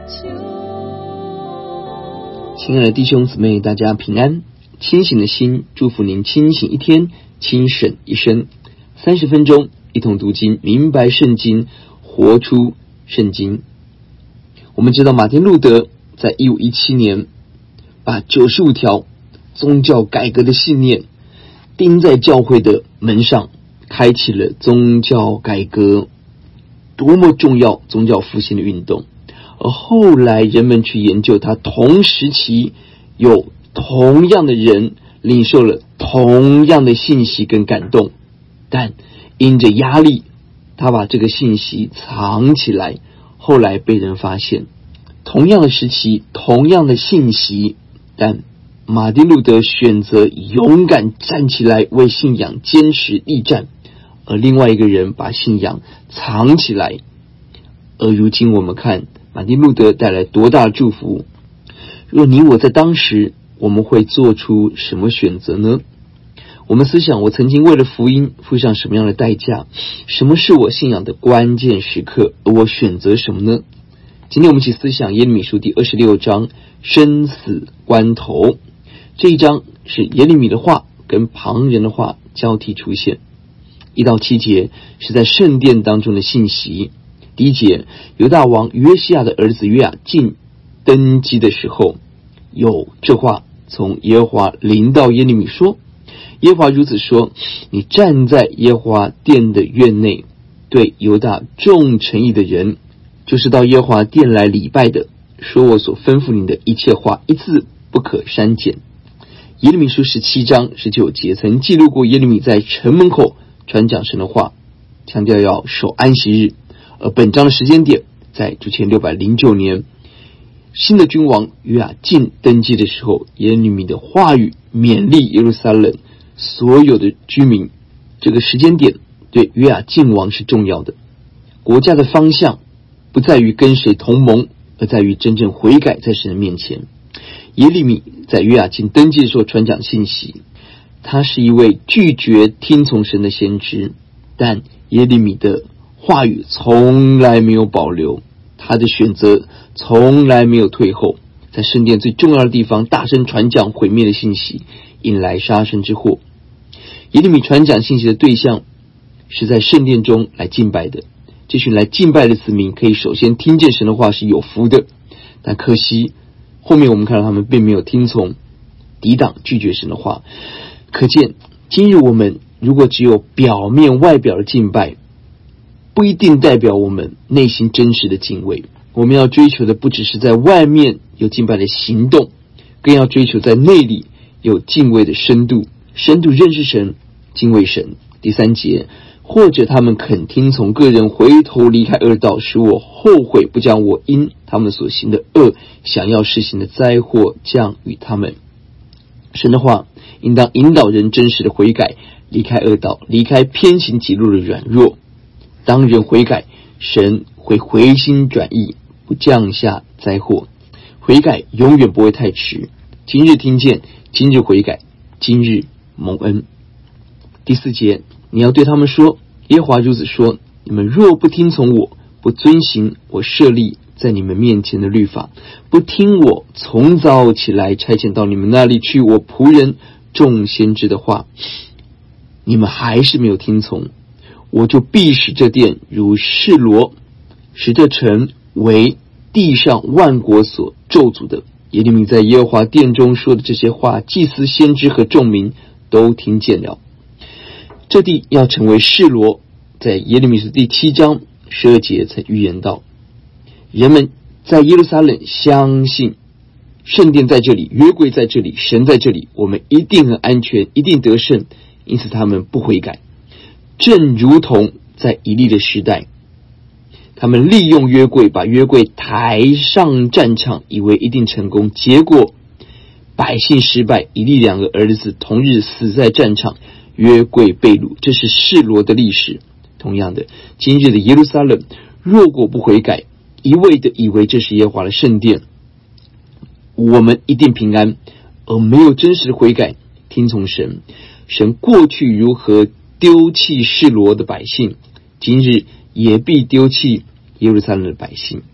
亲爱的弟兄姊妹，大家平安。清醒的心，祝福您清醒一天，清省一生。30分钟，一同读经，明白圣经，活出圣经。我们知道马丁路德在1517年把95条宗教改革的信念钉在教会的门上，开启了宗教改革多么重要宗教复兴的运动。而后来人们去研究，他同时期有同样的人领受了同样的信息跟感动，但因着压力，他把这个信息藏起来，后来被人发现。同样的时期，同样的信息，但马丁路德选择勇敢站起来为信仰坚持力战，而另外一个人把信仰藏起来。而如今我们看马丁路德带来多大的祝福，若你我在当时，我们会做出什么选择呢？我们思想，我曾经为了福音付上什么样的代价？什么是我信仰的关键时刻？而我选择什么呢？今天我们一起思想耶利米书第26章生死关头。这一章是耶利米的话跟旁人的话交替出现。1到7节是在圣殿当中的信息。第一节，犹大王约西亚的儿子约雅敬登基的时候，有这话从耶和华临到耶利米说，耶和华如此说，你站在耶和华殿的院内，对犹大众诚意的人，就是到耶和华殿来礼拜的，说我所吩咐你的一切话，一字不可删减。耶利米书17章19节曾记录过耶利米在城门口传讲神的话，强调要守安息日。而本章的时间点在主前609年，新的君王约雅敬登基的时候，耶利米的话语勉励耶路撒冷所有的居民。这个时间点对约雅敬王是重要的。国家的方向不在于跟谁同盟，而在于真正悔改在神的面前。耶利米在约雅敬登基的时候传讲信息，他是一位拒绝听从神的先知，但耶利米的话语从来没有保留，他的选择从来没有退后，在圣殿最重要的地方大声传讲毁灭的信息，引来杀身之祸。耶利米传讲信息的对象是在圣殿中来敬拜的，这群来敬拜的子民可以首先听见神的话是有福的，但可惜后面我们看到他们并没有听从，抵挡拒绝神的话。可见今日我们如果只有表面外表的敬拜，不一定代表我们内心真实的敬畏。我们要追求的不只是在外面有敬拜的行动，更要追求在内里有敬畏的深度认识神，敬畏神。第3节，或者他们肯听从，个人回头离开恶道，使我后悔，不将我因他们所行的恶想要施行的灾祸降与他们。神的话应当引导人真实的悔改，离开恶道，离开偏行己路的软弱。当人悔改，神会回心转意，不降下灾祸。悔改永远不会太迟，今日听见，今日悔改，今日蒙恩。第4节，你要对他们说，耶和华如此说，你们若不听从我，不遵行我设立在你们面前的律法，不听我从早起来差遣到你们那里去我仆人众先知的话，你们还是没有听从，我就必使这殿如示罗，使这城为地上万国所咒诅的。耶利米在耶和华殿中说的这些话，祭司先知和众民都听见了。这地要成为示罗，在耶利米书第7章12节曾预言到，人们在耶路撒冷相信圣殿在这里，约柜在这里，神在这里，我们一定很安全，一定得胜，因此他们不悔改。正如同在以利的时代，他们利用约柜，把约柜抬上战场，以为一定成功，结果百姓失败，以利2个儿子同日死在战场，约柜被掳。这是示罗的历史。同样的，今日的耶路撒冷若果不悔改，一味的以为这是耶和华的圣殿，我们一定平安，而没有真实的悔改听从神。神过去如何丢弃示罗的百姓，今日也必丢弃耶路撒冷的百姓。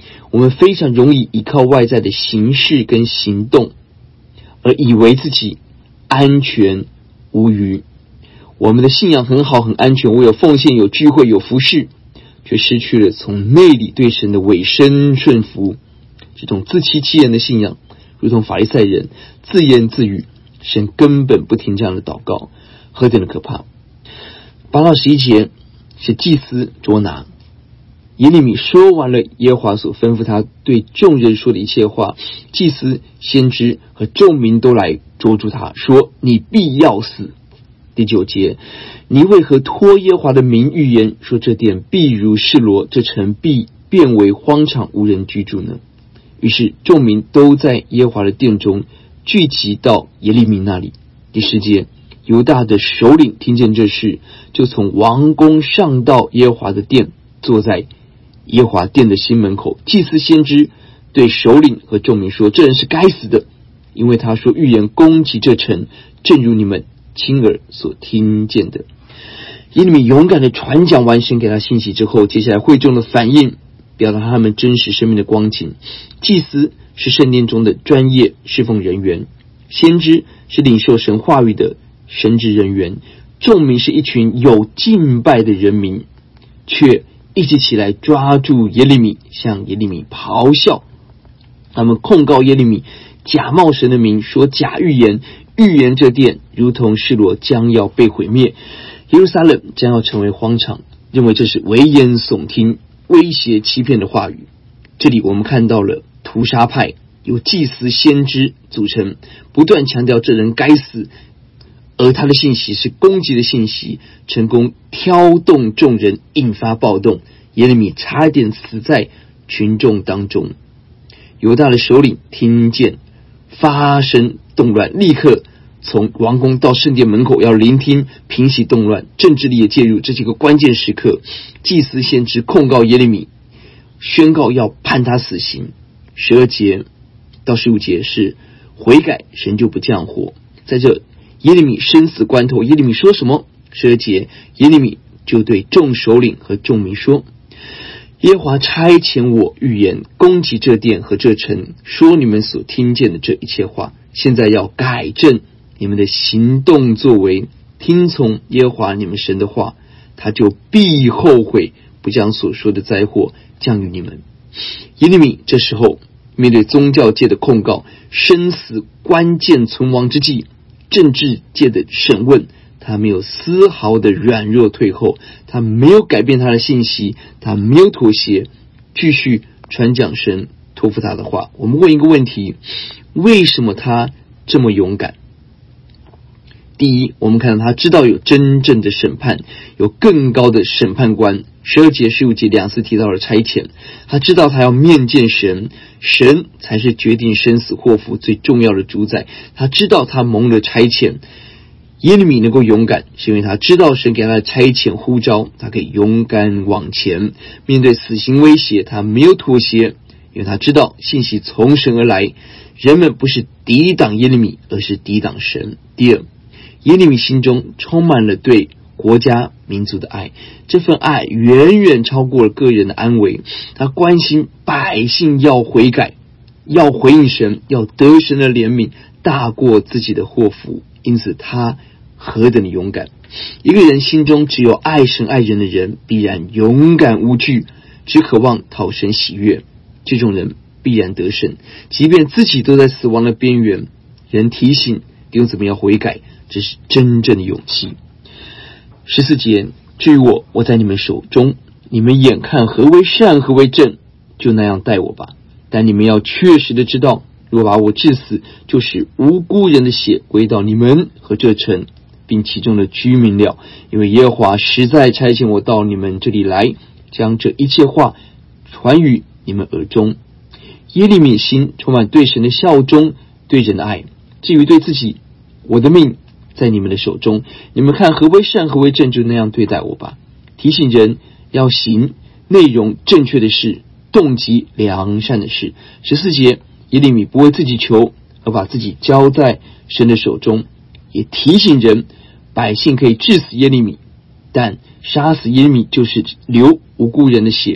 我们非常容易依靠外在的形式跟行动，而以为自己安全无虞。我们的信仰很好很安全，我有奉献有聚会有服事，却失去了从内里对神的委身顺服。这种自欺欺人的信仰，如同法利赛人自言自语，神根本不听这样的祷告，何等的可怕。8到11节是祭司捉拿耶利米，说完了耶和华所吩咐他对众人说的一切话，祭司先知和众民都来捉住他，说你必要死。第9节，你为何托耶和华的名预言，说这殿必如示罗，这城必变为荒场，无人居住呢？于是众民都在耶和华的殿中聚集到耶利米那里。第10节，犹大的首领听见这事，就从王宫上到耶和华的殿，坐在耶和华殿的新门口。祭司先知对首领和众民说，这人是该死的，因为他说预言攻击这城，正如你们亲耳所听见的。耶利米勇敢地传讲完神给他信息之后，接下来会众的反应表达他们真实生命的光景。祭司是圣殿中的专业侍奉人员，先知是领受神话语的神职人员，众民是一群有敬拜的人民，却一起起来抓住耶利米，向耶利米咆哮。他们控告耶利米假冒神的名，说假预言，预言这殿如同示罗将要被毁灭，耶路撒冷将要成为荒场，认为这是危言耸听、威胁欺骗的话语。这里我们看到了屠杀派由祭司先知组成，不断强调这人该死，而他的信息是攻击的信息，成功挑动众人，引发暴动。耶利米差点死在群众当中。犹大的首领听见发生动乱，立刻从王宫到圣殿门口要聆听平息动乱，政治力也介入。这几个关键时刻，祭司先知控告耶利米，宣告要判他死刑。12节到15节是悔改，神就不降祸。在这耶利米生死关头，耶利米说什么？12节，耶利米就对众首领和众民说，耶和华差遣我预言攻击这殿和这城，说你们所听见的这一切话，现在要改正你们的行动作为，听从耶和华你们神的话，他就必后悔，不将所说的灾祸降于你们。耶利米这时候面对宗教界的控告，生死关键存亡之际，政治界的审问，他没有丝毫的软弱退后，他没有改变他的信息，他没有妥协，继续传讲神托付他的话。我们问一个问题，为什么他这么勇敢？第一，我们看到他知道有真正的审判，有更高的审判官。12节15节两次提到了差遣，他知道他要面见神，神才是决定生死祸福最重要的主宰。他知道他蒙了差遣，耶利米能够勇敢，是因为他知道神给他的差遣呼召，他可以勇敢往前。面对死刑威胁，他没有妥协，因为他知道信息从神而来，人们不是抵挡耶利米，而是抵挡神。第二，耶利米心中充满了对国家民族的爱，这份爱远远超过了个人的安危。他关心百姓要悔改，要回应神，要得神的怜悯，大过自己的祸福。因此他何等的勇敢。一个人心中只有爱神爱人的人，必然勇敢无惧，只渴望讨神喜悦，这种人必然得胜，即便自己都在死亡的边缘。人提醒弟兄姊妹要悔改，这是真正的勇气。14节，至于我在你们手中，你们眼看何为善何为正，就那样待我吧。但你们要确实的知道，若把我治死，就使无辜人的血归到你们和这城并其中的居民了。因为耶和华实在差遣我到你们这里来，将这一切话传于你们耳中。耶利米心充满对神的效忠，对人的爱。至于对自己，我的命在你们的手中，你们看何为善何为正，就那样对待我吧。提醒人要行内容正确的事，动机良善的事。14节，耶利米不为自己求，而把自己交在神的手中，也提醒人百姓可以治死耶利米，但杀死耶利米就是流无辜人的血，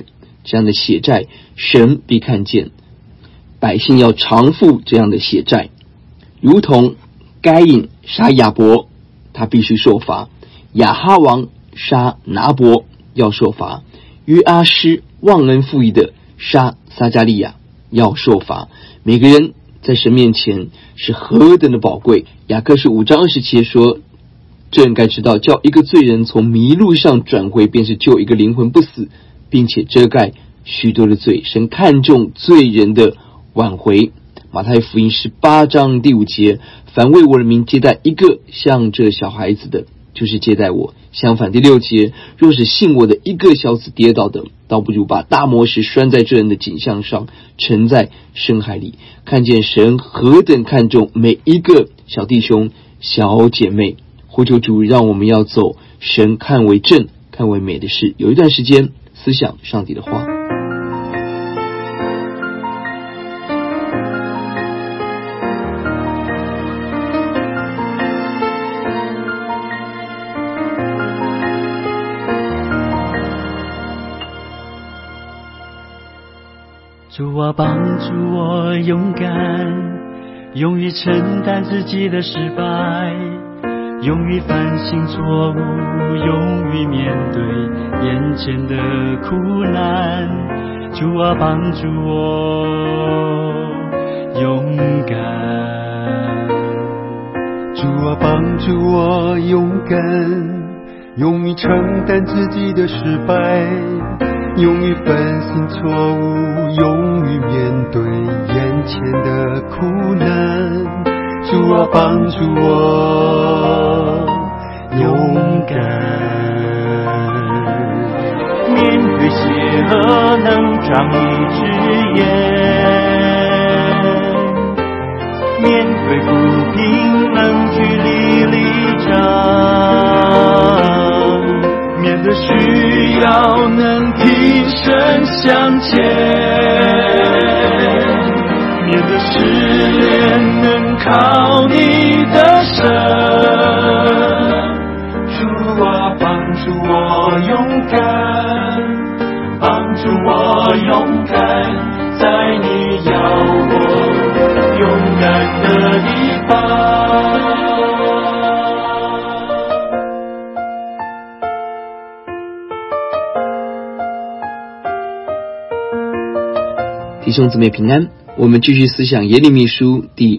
这样的血债，神必看见。百姓要偿付这样的血债，如同该隐杀亚伯，他必须受罚；亚哈王杀拿伯要受罚；约阿施忘恩负义的杀撒迦利亚要受罚。每个人在神面前是何等的宝贵。雅各书5章27节说，这人该知道，叫一个罪人从迷路上转回，便是救一个灵魂不死，并且遮盖许多的罪。神看重罪人的挽回。马太福音18章第5节，凡为我的名接待一个像这小孩子的，就是接待我。相反，第6节，若是信我的一个小子跌倒的，倒不如把大磨石拴在这人的颈项上，沉在深海里。看见神何等看重每一个小弟兄小姐妹，呼求主让我们要走神看为正看为美的事。有一段时间思想上帝的话。 主啊，帮助我勇敢，勇于承担自己的失败，勇于反省错误，勇于面对眼前的苦难。主啊，帮助我勇敢， 主啊，帮助我勇敢，勇于承担自己的失败，勇于反省错误，勇于面对眼前的苦难。主啊，帮助我勇敢， 面对邪恶能仗义直言，面对不平能据理力争，面对需要能挺身向前，面对试炼能靠你的神。主啊，帮助我勇敢，帮助我勇敢，在你要我勇敢的地方。 弟兄姊妹平安，我们继续思想耶利米书第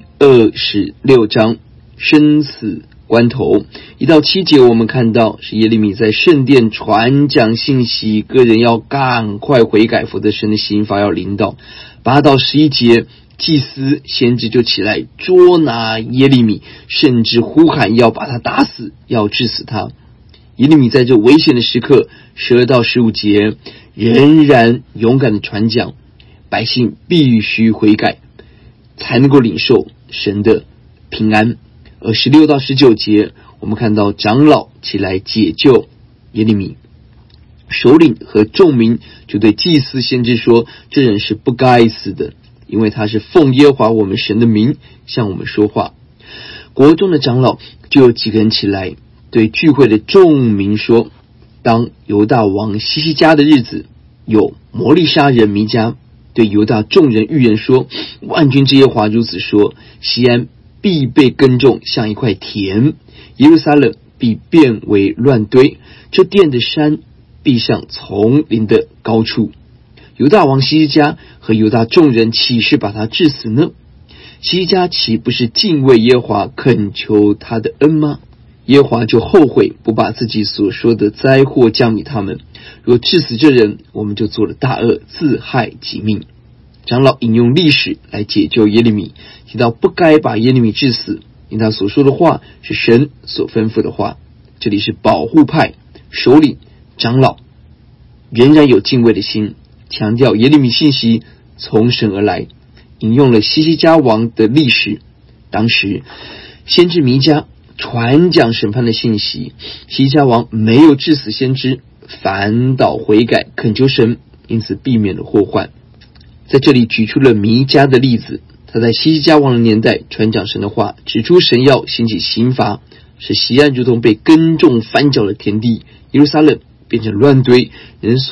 26章生死关头。1到7节我们看到是耶利米在圣殿传讲信息，个人要赶快悔改，否则神的刑罚要临到。8到11节，祭司先知就起来捉拿耶利米，甚至呼喊要把他打死，要治死他。耶利米在这危险的时刻，12到15节仍然勇敢的传讲，百姓必须悔改，才能够领受神的平安。而16到19节，我们看到长老起来解救耶利米，首领和众民就对祭司先知说，这人是不该死的，因为他是奉耶和华我们神的名向我们说话。国中的长老就有几个人起来对聚会的众民说，当犹大王西西家的日子，有摩利沙人弥迦对犹大众人预言说，万军之耶和华如此说，西安必被耕种像一块田，耶路撒冷必变为乱堆，这殿的山必像丛林的高处。犹大王西西家和犹大众人岂是把他治死呢？西西家岂不是敬畏耶和华，恳求他的恩吗？耶和华就后悔，不把自己所说的灾祸降给他们。若治死这人，我们就做了大恶，自害己命。长老引用历史来解救耶利米，提到不该把耶利米治死，因他所说的话是神所吩咐的话。这里是保护派首领长老仍然有敬畏的心，强调耶利米信息从神而来，引用了西西家王的历史。当时先知弥迦传讲审判的信息，西西家王没有治死先知，反倒悔改恳求神，因此避免了祸患。在这里举出了弥迦的例子，他在西西家王的年代传讲神的话，指出神要兴起刑罚，使西安如同被耕种翻搅的田地，耶路撒冷变成乱堆，人所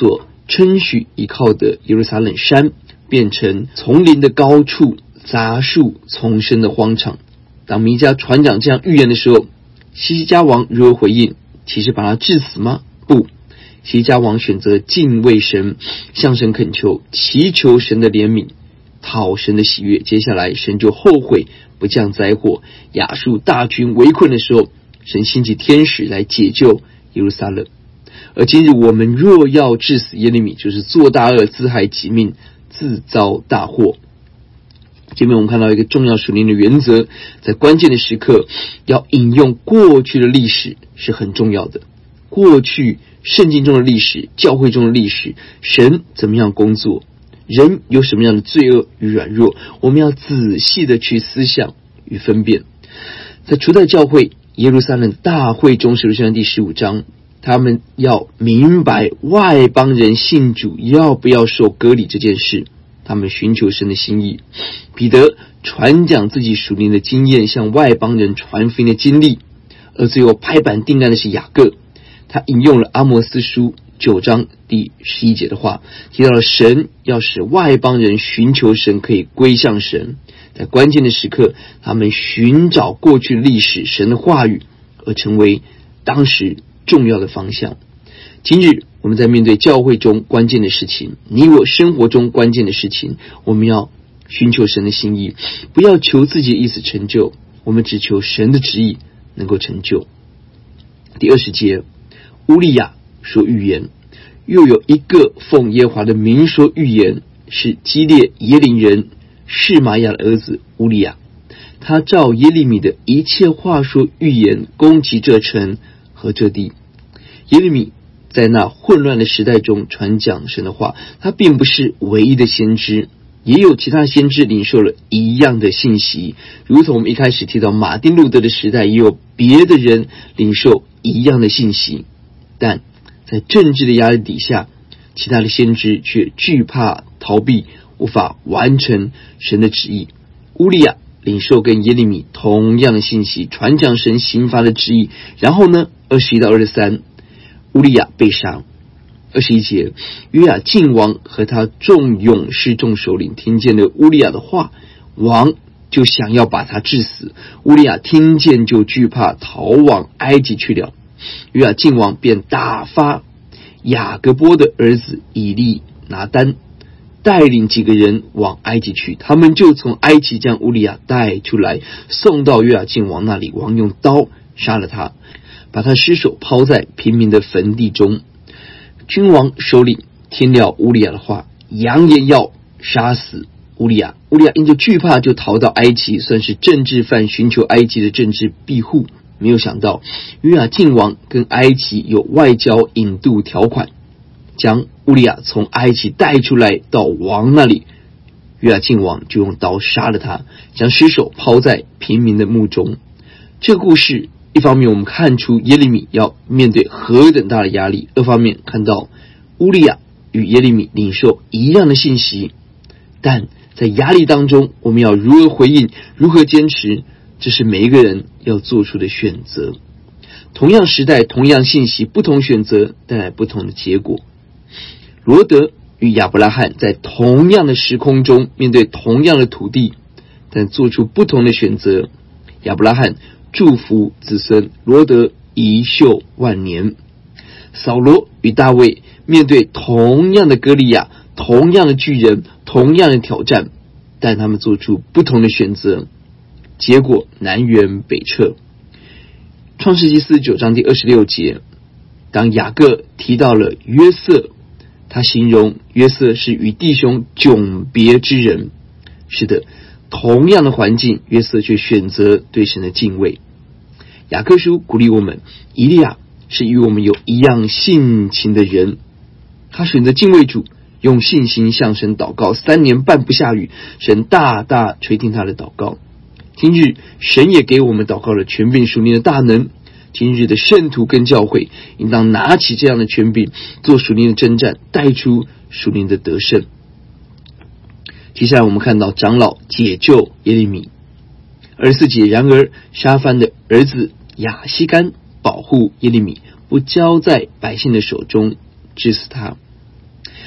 称许依靠的耶路撒冷山变成丛林的高处，杂树丛生的荒场。当弥迦船长这样预言的时候，西西家王如何回应？其实把他治死吗？不，西西家王选择敬畏神，向神恳求，祈求神的怜悯，讨神的喜悦。接下来神就后悔不降灾祸，亚述大军围困的时候，神兴起天使来解救耶路撒冷。而今日我们若要治死耶利米，就是做大恶，自害己命，自遭大祸。这边我们看到一个重要属灵的原则，在关键的时刻要引用过去的历史是很重要的。过去圣经中的历史，教会中的历史，神怎么样工作，人有什么样的罪恶与软弱，我们要仔细的去思想与分辨。在初代教会耶路撒冷大会中，使徒行传第15章，他们要明白外邦人信主要不要受割礼这件事，他们寻求神的心意。彼得传讲自己属灵的经验，向外邦人传福音的经历，而最后拍板定案的是雅各，他引用了阿摩斯书9章第11节的话，提到了神要使外邦人寻求神，可以归向神。在关键的时刻，他们寻找过去历史神的话语，而成为当时重要的方向。今日我们在面对教会中关键的事情，你我生活中关键的事情，我们要寻求神的心意，不要求自己的意思成就，我们只求神的旨意能够成就。第20节，乌利亚说预言，又有一个奉耶和华的名说预言，是基列耶琳人示玛亚的儿子乌利亚，他照耶利米的一切话说预言，攻击这城和这地。耶利米在那混乱的时代中传讲神的话，他并不是唯一的先知，也有其他先知领受了一样的信息，如同我们一开始提到马丁路德的时代，也有别的人领受一样的信息。但在政治的压力底下，其他的先知却惧怕逃避，无法完成神的旨意。乌利亚领受跟耶利米同样的信息，传讲神刑罚的旨意。然后呢，21到23，乌利亚被杀。21节，约雅敬王和他众勇士众首领听见了乌利亚的话，王就想要把他治死。乌利亚听见就惧怕，逃往埃及去了。约雅敬王便打发雅各波的儿子以利拿单带领几个人往埃及去，他们就从埃及将乌利亚带出来，送到约雅敬王那里。王用刀杀了他，把他尸首抛在平民的坟地中。君王首领听了乌利亚的话，扬言要杀死乌利亚。乌利亚因着惧怕，就逃到埃及，算是政治犯，寻求埃及的政治庇护。没有想到约雅敬王跟埃及有外交引渡条款，将乌利亚从埃及带出来到王那里。约雅敬王就用刀杀了他，将尸首抛在平民的墓中。这个故事一方面我们看出耶利米要面对何等大的压力，二方面看到乌利亚与耶利米领受一样的信息，但在压力当中我们要如何回应，如何坚持，这是每一个人要做出的选择。同样时代，同样信息，不同选择带来不同的结果。罗德与亚伯拉罕在同样的时空中，面对同样的土地，但做出不同的选择。亚伯拉罕祝福子孙，罗德遗寿万年。扫罗与大卫面对同样的歌利亚，同样的巨人，同样的挑战，但他们做出不同的选择，结果南辕北辙。创世纪49章第26节，当雅各提到了约瑟，他形容约瑟是与弟兄迥别之人。是的，同样的环境，约瑟却选择对神的敬畏。雅各书鼓励我们，以利亚是与我们有一样性情的人，他选择敬畏主，用信心向神祷告，3年半不下雨，神大大垂听他的祷告。今日神也给我们祷告了权柄属灵的大能，今日的圣徒跟教会应当拿起这样的权柄，做属灵的征战，带出属灵的得胜。接下来我们看到长老解救耶利米。24节，然而沙番的儿子亚希干保护耶利米，不交在百姓的手中，治死他。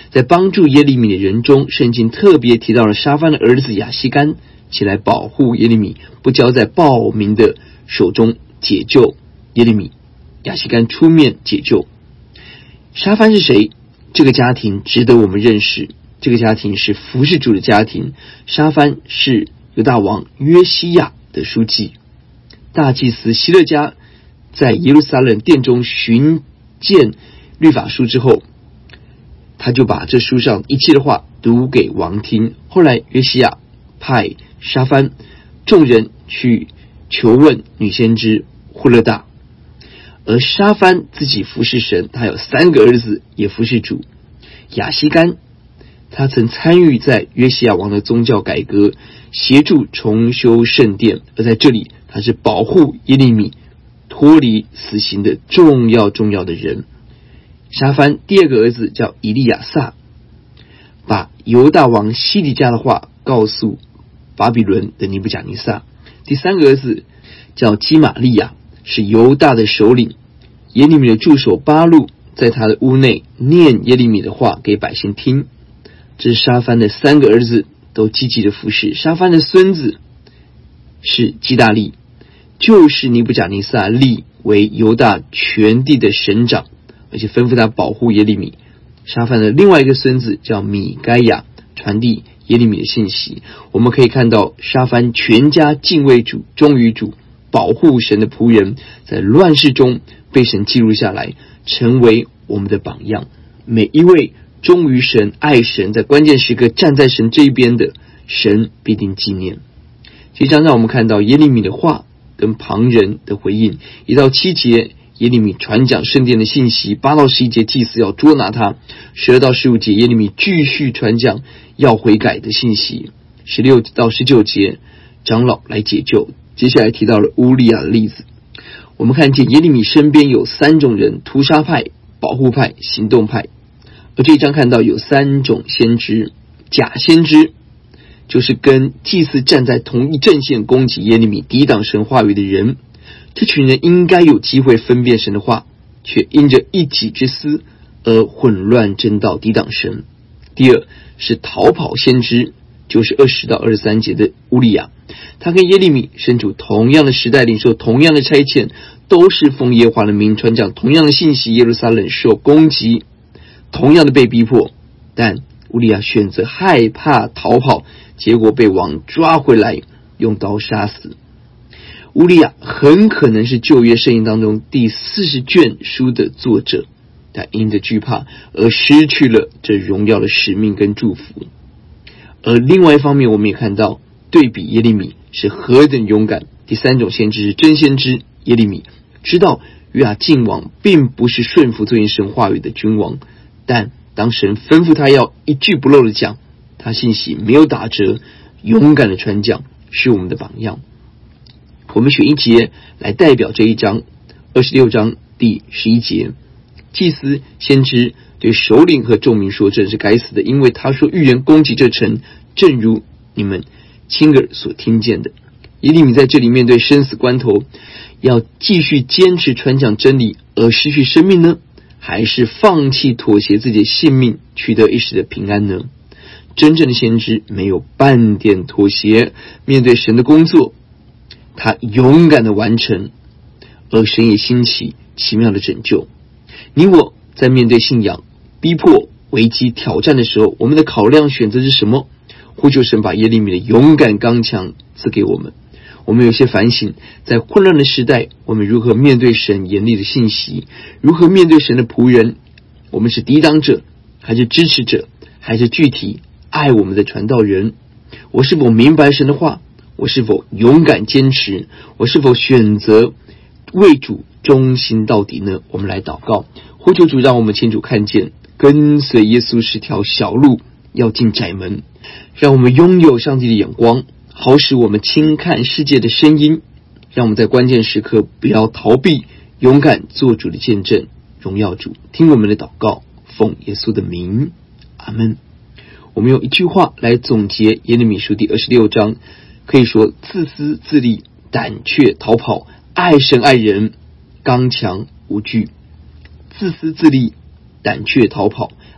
在帮助耶利米的人中，圣经特别提到了沙番的儿子亚希干起来保护耶利米，不交在暴民的手中，解救耶利米。亚希干出面解救。沙番是谁？这个家庭值得我们认识，这个家庭是服侍主的家庭。沙番是犹大王约西亚的书记。大祭司希勒家在耶路撒冷殿中寻见律法书之后，他就把这书上一切的话读给王听。后来约西亚派沙番众人去求问女先知户勒大，而沙番自己服侍神，他有3个儿子也服侍主。亚希干他曾参与在约西亚王的宗教改革，协助重修圣殿，而在这里他是保护耶利米脱离死刑的重要的人。沙番第2个儿子叫以利亚撒，把犹大王西底家的话告诉巴比伦的尼布甲尼撒。第3个儿子叫基玛利亚，是犹大的首领。耶利米的助手巴录在他的屋内念耶利米的话给百姓听。这是沙番的3个儿子都积极的服侍。沙番的孙子是基大利，就是尼布甲尼撒立为犹大全地的省长，而且吩咐他保护耶利米。沙番的另外一个孙子叫米该亚，传递耶利米的信息。我们可以看到沙番全家敬畏主，忠于主，保护神的仆人，在乱世中被神记录下来，成为我们的榜样。每一位忠于神、爱神，在关键时刻站在神这一边的，神必定纪念。这一章让我们看到耶利米的话跟旁人的回应。1到7节耶利米传讲圣殿的信息，8到11节祭司要捉拿他，12到15节耶利米继续传讲要悔改的信息，16到19节长老来解救。接下来提到了乌利亚的例子。我们看见耶利米身边有3种人：屠杀派、保护派、行动派。而这一章看到有3种先知。假先知就是跟祭司站在同一阵线攻击耶利米、抵挡神话语的人。这群人应该有机会分辨神的话，却因着一己之私而混乱真道，抵挡神。第2是逃跑先知，就是20到23节的乌利亚。他跟耶利米身处同样的时代，领受同样的差遣，都是奉耶和华的名传讲同样的信息。耶路撒冷受攻击，同样的被逼迫，但乌利亚选择害怕逃跑，结果被王抓回来，用刀杀死。乌利亚很可能是旧约圣经当中第40卷书的作者，但因着惧怕而失去了这荣耀的使命跟祝福。而另外一方面，我们也看到对比耶利米是何等勇敢。第3种先知是真先知，耶利米知道约雅敬王并不是顺服遵行神话语的君王，但当神吩咐他要一句不漏的讲，他信息没有打折，勇敢的传讲，是我们的榜样。我们选一节来代表这一章，26章第11节。祭司先知对首领和众民说，这是该死的，因为他说预言攻击这城，正如你们亲耳所听见的。耶利米在这里面对生死关头，要继续坚持传讲真理而失去生命呢，还是放弃妥协自己的性命，取得一时的平安呢？真正的先知没有半点妥协，面对神的工作，他勇敢的完成，而神也兴起奇妙的拯救。你我在面对信仰、逼迫、危机、挑战的时候，我们的考量选择是什么？呼求神把耶利米的勇敢刚强赐给我们。我们有些反省，在混乱的时代，我们如何面对神严厉的信息？如何面对神的仆人？我们是抵挡者，还是支持者，还是具体爱我们的传道人？我是否明白神的话？我是否勇敢坚持？我是否选择为主忠心到底呢？我们来祷告，呼求主让我们清楚看见，跟随耶稣是条小路，要进窄门。让我们拥有上帝的眼光，好使我们轻看世界的声音。让我们在关键时刻不要逃避，勇敢做主的见证，荣耀主。听我们的祷告，奉耶稣的名，阿们。我们用一句话来总结耶利米书第26章，可以说自私自利、胆怯逃跑、爱神爱人、刚强无惧。自私自利、胆怯逃跑、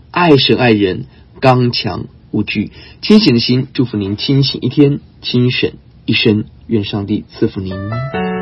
爱神爱人，刚强无惧。清醒的心，祝福您清醒一天，清省一生。愿上帝赐福您。